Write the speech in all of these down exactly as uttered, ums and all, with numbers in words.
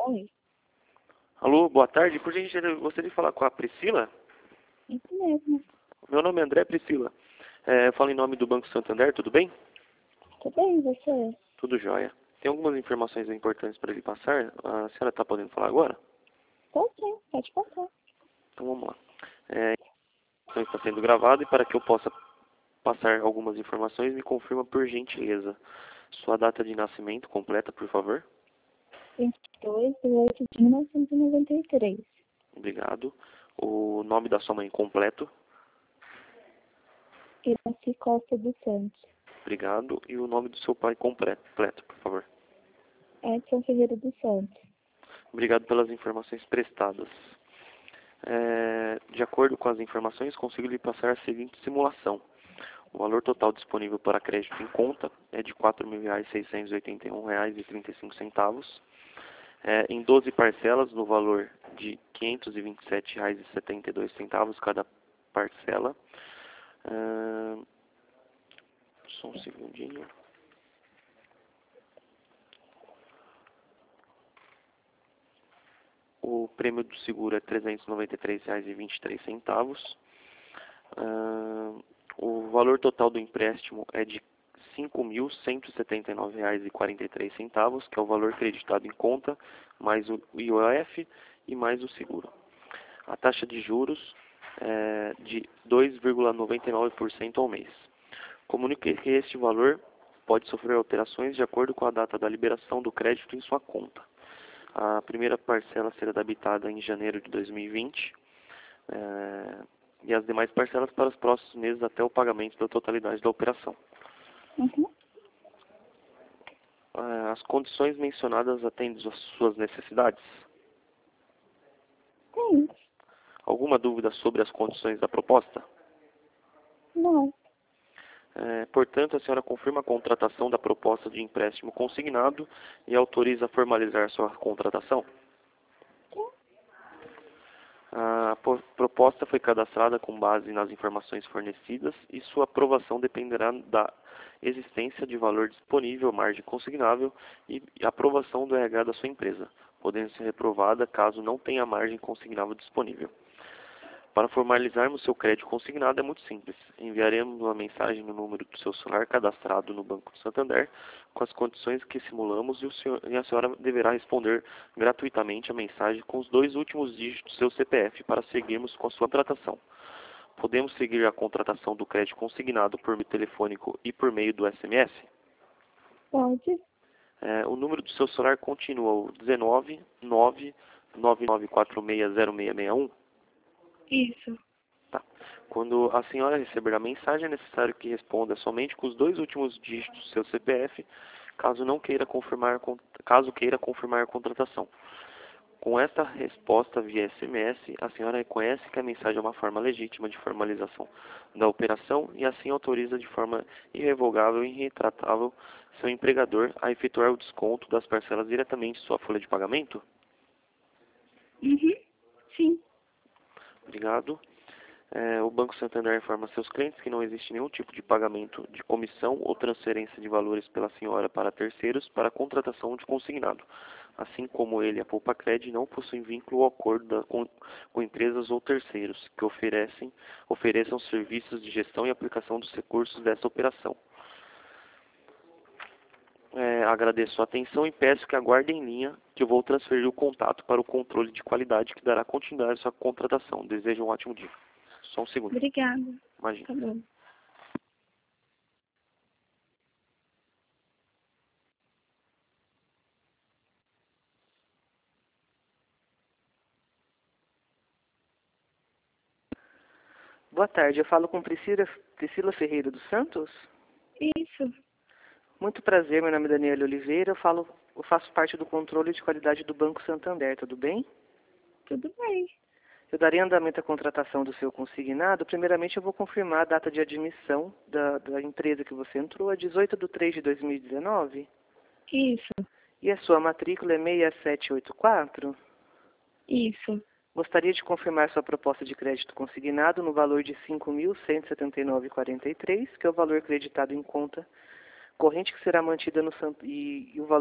Oi, Alô, boa tarde. Por gentileza, eu gostaria de falar com a Priscila. isso mesmo. Meu nome é André Priscila. É, eu falo em nome do Banco Santander, tudo bem? Tudo bem, você? Tudo jóia. Tem algumas informações importantes para lhe passar. A senhora está podendo falar agora? Tô sim, pode passar. Então vamos lá. É, a informação está sendo gravada e para que eu possa passar algumas informações, me confirma por gentileza. Sua data de nascimento completa, por favor. vinte e dois de oito de mil novecentos e noventa e três. Obrigado. O nome da sua mãe completo. Iraci Costa dos Santos. Obrigado. E o nome do seu pai completo, completo, por favor. Edson Ferreira dos Santos. Obrigado pelas informações prestadas. É, de acordo com as informações, consigo lhe passar a seguinte simulação. O valor total disponível para crédito em conta é de quatro mil seiscentos e oitenta e um reais e trinta e cinco centavos, é, em doze parcelas no valor de quinhentos e vinte e sete reais e setenta e dois centavos cada parcela. É, só um segundinho. O prêmio do seguro é trezentos e noventa e três reais e vinte e três centavos. Uh, o valor total do empréstimo é de cinco mil cento e setenta e nove reais e quarenta e três centavos, que é o valor creditado em conta, mais o I O F e mais o seguro. A taxa de juros é de dois vírgula noventa e nove por cento ao mês. Comunique que este valor pode sofrer alterações de acordo com a data da liberação do crédito em sua conta. A primeira parcela será debitada em janeiro de dois mil e vinte é, e as demais parcelas para os próximos meses até o pagamento da totalidade da operação. Uhum. É, as condições mencionadas atendem às suas necessidades? Tem. Alguma dúvida sobre as condições da proposta? Não. É, portanto, a senhora confirma a contratação da proposta de empréstimo consignado e autoriza a formalizar sua contratação? Sim. A proposta foi cadastrada com base nas informações fornecidas e sua aprovação dependerá da existência de valor disponível, margem consignável e aprovação do R H da sua empresa, podendo ser reprovada caso não tenha margem consignável disponível. Para formalizarmos seu crédito consignado é muito simples. Enviaremos uma mensagem no número do seu celular cadastrado no Banco Santander com as condições que simulamos e, o senhor, e a senhora deverá responder gratuitamente a mensagem com os dois últimos dígitos do seu C P F para seguirmos com a sua contratação. Podemos seguir a contratação do crédito consignado por meio telefônico e por meio do S M S? Pode. É, o número do seu celular continua o dezenove, nove, nove nove quatro seis zero seis seis um? Isso. Tá. Quando a senhora receber a mensagem, é necessário que responda somente com os dois últimos dígitos do seu C P F, caso não queira confirmar, caso queira confirmar a contratação. Com esta resposta via S M S, a senhora reconhece que a mensagem é uma forma legítima de formalização da operação e assim autoriza de forma irrevogável e irretratável seu empregador a efetuar o desconto das parcelas diretamente em sua folha de pagamento? Uhum. Sim. Obrigado. É, o Banco Santander informa a seus clientes que não existe nenhum tipo de pagamento de comissão ou transferência de valores pela senhora para terceiros para a contratação de consignado. Assim como ele, a Poupa-Cred não possui vínculo ou acordo da, com, com empresas ou terceiros que oferecem, ofereçam serviços de gestão e aplicação dos recursos dessa operação. É, agradeço sua atenção e peço que aguarde em linha que eu vou transferir o contato para o controle de qualidade que dará continuidade à sua contratação. Desejo um ótimo dia. Só um segundo. Obrigada. Imagina. Tá bom. Boa tarde, eu falo com Priscila, Priscila Ferreira dos Santos. Isso. Muito prazer, meu nome é Daniela Oliveira, eu, falo, eu faço parte do controle de qualidade do Banco Santander, tudo bem? Tudo bem. Eu darei andamento à contratação do seu consignado. Primeiramente, eu vou confirmar a data de admissão da, da empresa que você entrou, é dezoito de três de dois mil e dezenove. Isso. E a sua matrícula é seis sete oito quatro. Isso. Gostaria de confirmar sua proposta de crédito consignado no valor de cinco mil cento e setenta e nove reais e quarenta e três centavos, que é o valor creditado em conta corrente que será mantida no e, e o valor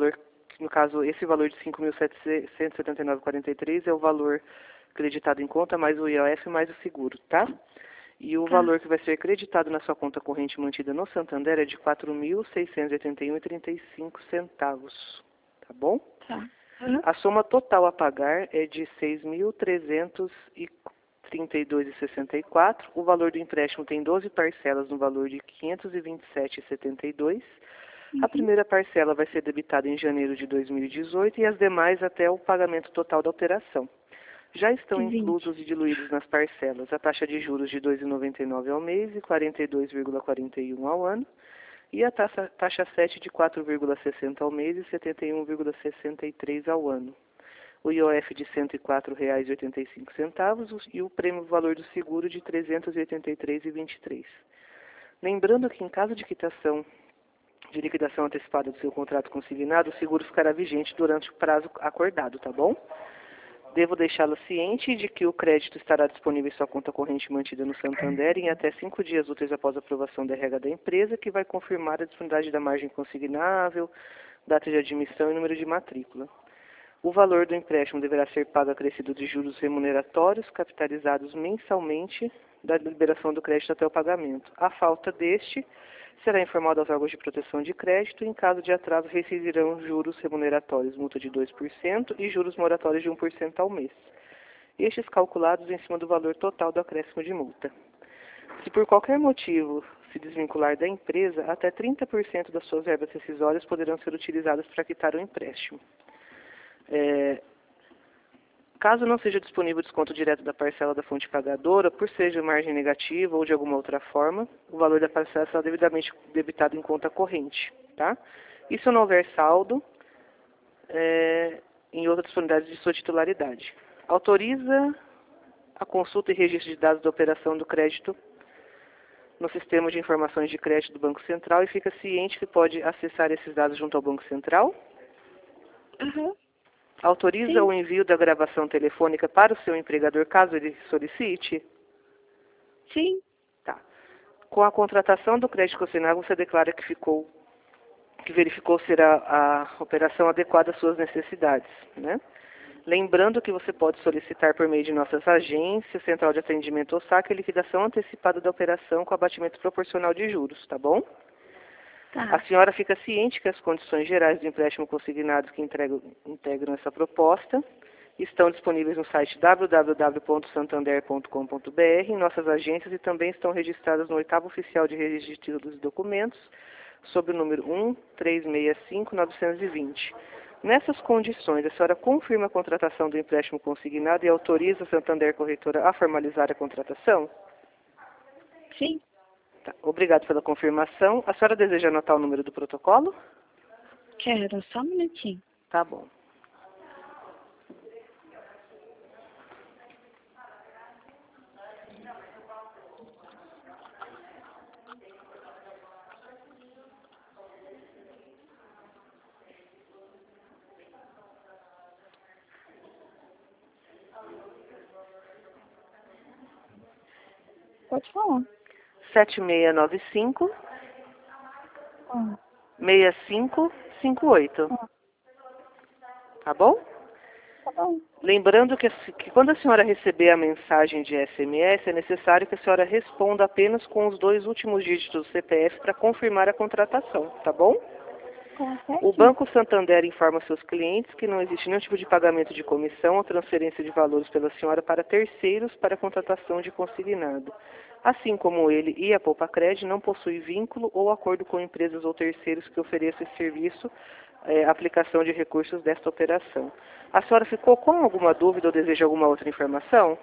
no caso, esse valor de cinco mil setecentos e setenta e nove vírgula quarenta e três é o valor creditado em conta, mais o I O F, mais o seguro, tá? E o Tá. valor que vai ser creditado na sua conta corrente mantida no Santander é de quatro mil seiscentos e oitenta e um vírgula trinta e cinco centavos, tá bom? Tá. Uhum. A soma total a pagar é de seis mil trezentos e trinta e dois vírgula sessenta e quatro. O valor do empréstimo tem doze parcelas no valor de quinhentos e vinte e sete vírgula setenta e dois. Uhum. A primeira parcela vai ser debitada em janeiro de dois mil e dezoito e as demais até o pagamento total da operação. Já estão De vinte. inclusos e diluídos nas parcelas a taxa de juros de dois vírgula noventa e nove ao mês e quarenta e dois vírgula quarenta e um ao ano, e a taxa, taxa sete de quatro vírgula sessenta ao mês e setenta e um vírgula sessenta e três ao ano. O I O F de cento e quatro reais e oitenta e cinco centavos e o prêmio valor do seguro de trezentos e oitenta e três reais e vinte e três centavos. Lembrando que em caso de quitação de liquidação antecipada do seu contrato consignado, o seguro ficará vigente durante o prazo acordado, tá bom? Devo deixá-lo ciente de que o crédito estará disponível em sua conta corrente mantida no Santander em até cinco dias úteis após a aprovação da R H da empresa, que vai confirmar a disponibilidade da margem consignável, data de admissão e número de matrícula. O valor do empréstimo deverá ser pago acrescido de juros remuneratórios capitalizados mensalmente da liberação do crédito até o pagamento. A falta deste será informado aos órgãos de proteção de crédito e, em caso de atraso, receberão juros remuneratórios, multa de dois por cento e juros moratórios de um por cento ao mês. Estes calculados em cima do valor total do acréscimo de multa. Se por qualquer motivo se desvincular da empresa, até trinta por cento das suas verbas rescisórias poderão ser utilizadas para quitar o empréstimo. É, caso não seja disponível desconto direto da parcela da fonte pagadora, por seja margem negativa ou de alguma outra forma, o valor da parcela será devidamente debitado em conta corrente, tá? E se não houver saldo, é, em outra disponibilidade de sua titularidade. Autoriza a consulta e registro de dados da operação do crédito no sistema de informações de crédito do Banco Central e fica ciente que pode acessar esses dados junto ao Banco Central? Uhum. Autoriza Sim. o envio da gravação telefônica para o seu empregador, caso ele solicite? Sim. Tá. Com a contratação do crédito consignado, você declara que ficou, que verificou ser a, a operação adequada às suas necessidades, né? Lembrando que você pode solicitar por meio de nossas agências, Central de Atendimento ou saque, a liquidação antecipada da operação com abatimento proporcional de juros, tá bom? Tá. A senhora fica ciente que as condições gerais do empréstimo consignado que entregam, integram essa proposta estão disponíveis no site w w w ponto santander ponto com ponto b r, em nossas agências, e também estão registradas no oitavo oficial de registro dos documentos, sob o número um três seis cinco nove dois zero. Nessas condições, a senhora confirma a contratação do empréstimo consignado e autoriza a Santander Corretora a formalizar a contratação? Sim. Tá. Obrigado pela confirmação. A senhora deseja anotar o número do protocolo? Quero, só um minutinho. Tá bom. Pode falar. sete seis nove cinco, Ah, seis cinco cinco oito. ah, Tá bom? tá bom. Lembrando que, que quando a senhora receber a mensagem de S M S, é necessário que a senhora responda apenas com os dois últimos dígitos do C P F para confirmar a contratação, tá bom? Tá certo? O Banco Santander informa seus clientes que não existe nenhum tipo de pagamento de comissão ou transferência de valores pela senhora para terceiros para a contratação de consignado. Assim como ele e a Poupacred não possuem vínculo ou acordo com empresas ou terceiros que ofereçam esse serviço, é, aplicação de recursos desta operação. A senhora ficou com alguma dúvida ou deseja alguma outra informação?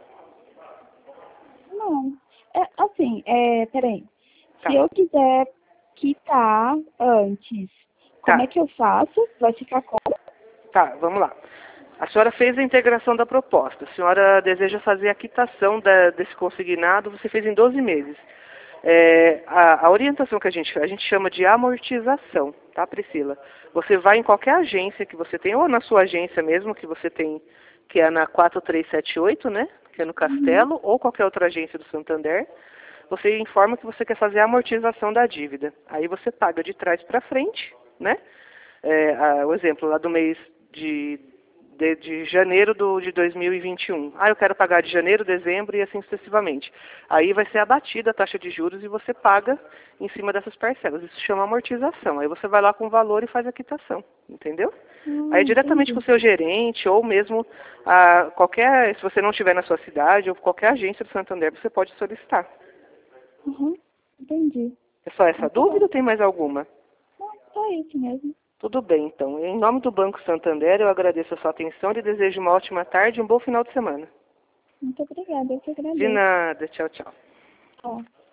Não. É, assim, é, peraí. Tá. Se eu quiser quitar antes, como Tá. é que eu faço? Vai ficar como? Tá, vamos lá. A senhora fez a integração da proposta. A senhora deseja fazer a quitação da, desse consignado, você fez em doze meses. É, a, a orientação que a gente a gente chama de amortização, tá, Priscila? Você vai em qualquer agência que você tem, ou na sua agência mesmo, que você tem, que é na quatro três sete oito, né? Que é no Castelo, uhum. Ou qualquer outra agência do Santander. Você informa que você quer fazer a amortização da dívida. Aí você paga de trás para frente, né? é, a, o exemplo lá do mês de, de, de janeiro do, de dois mil e vinte e um. Ah, eu quero pagar de janeiro, dezembro e assim sucessivamente. Aí vai ser abatida a taxa de juros e você paga em cima dessas parcelas. Isso chama amortização. Aí você vai lá com o valor e faz a quitação, entendeu? Hum, Aí diretamente entendi. com o seu gerente ou mesmo a qualquer, se você não estiver na sua cidade ou qualquer agência do Santander, você pode solicitar. Uhum, entendi. É só essa Muito dúvida bom. ou tem mais alguma? Não, só isso mesmo. Tudo bem, então. Em nome do Banco Santander, eu agradeço a sua atenção e desejo uma ótima tarde e um bom final de semana. Muito obrigada, eu que De agradeço. nada. Tchau, tchau. Ó.